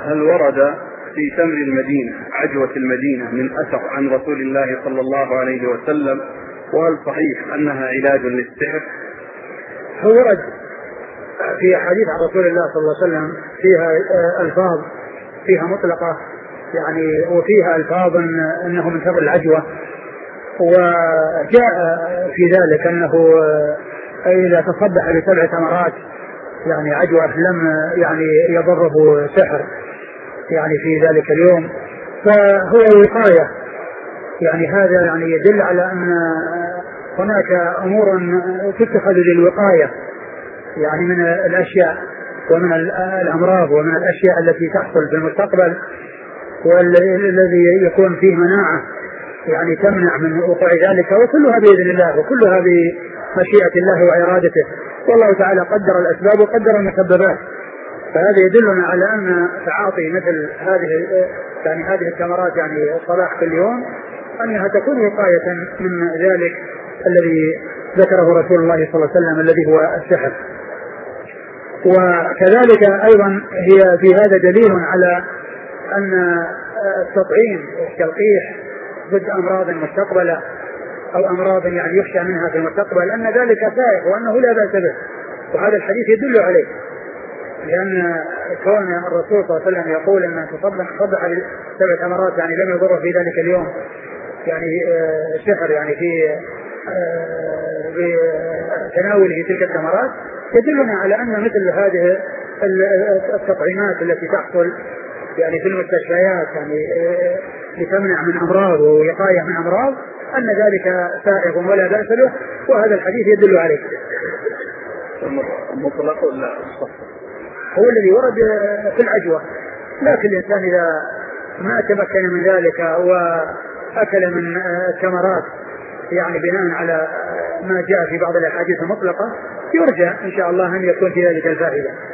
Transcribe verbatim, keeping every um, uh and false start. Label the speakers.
Speaker 1: هل ورد في تمر المدينة عجوة المدينة من أثر عن رسول الله صلى الله عليه وسلم، وهل صحيح أنها علاج للسحر؟
Speaker 2: هو ورد في حديث عن رسول الله صلى الله عليه وسلم فيها ألفاظ فيها مطلقة يعني، وفيها ألفاظ أنه من تمر العجوة، وجاء في ذلك أنه إذا تصبح بسبع تمرات يعني عجوة لم يعني يضره سحر يعني في ذلك اليوم، فهو وقاية. يعني هذا يعني يدل على أن هناك أمور تتخذ للوقاية يعني من الأشياء ومن الأمراض ومن الأشياء التي تحصل في المستقبل، والذي يكون فيه مناعة يعني تمنع من وقوع ذلك، وكلها بإذن الله وكلها بمشيئة الله وإرادته، والله تعالى قدر الأسباب وقدر المسببات. فهذا يدلنا على أن تعاطي مثل هذه يعني هذه الثمرات يعني الصلاح كل يوم أنها تكون وقاية من ذلك الذي ذكره رسول الله صلى الله عليه وسلم الذي هو السحر. وكذلك أيضا هي في هذا دليل على أن التطعيم والتلقيح ضد أمراض مستقبلة أو أمراض يعني يخشى منها في المستقبل أن ذلك سائغ وأنه لا بأس به، وهذا الحديث يدل عليه، لأن كون الرسول صلى الله عليه وسلم يقول أن تصبح صبح سبع ثمرات يعني لم يضر في ذلك اليوم يعني السحر يعني في بتناوله تلك الثمرات، يدلنا على أن مثل هذه التطعيمات التي تحصل يعني في المستشفيات يعني لتمنع من أمراض ووقاية من أمراض أن ذلك سائغ ولا بأس به، وهذا الحديث يدل عليه.
Speaker 1: المطلق ولا الصفر
Speaker 2: هو الذي ورد في العجوة، لكن الإنسان إذا ما تمكن من ذلك وأكل من الثمرات يعني بناء على ما جاء في بعض الأحاديث المطلقة يرجى إن شاء الله أن يكون في ذلك الفائدة.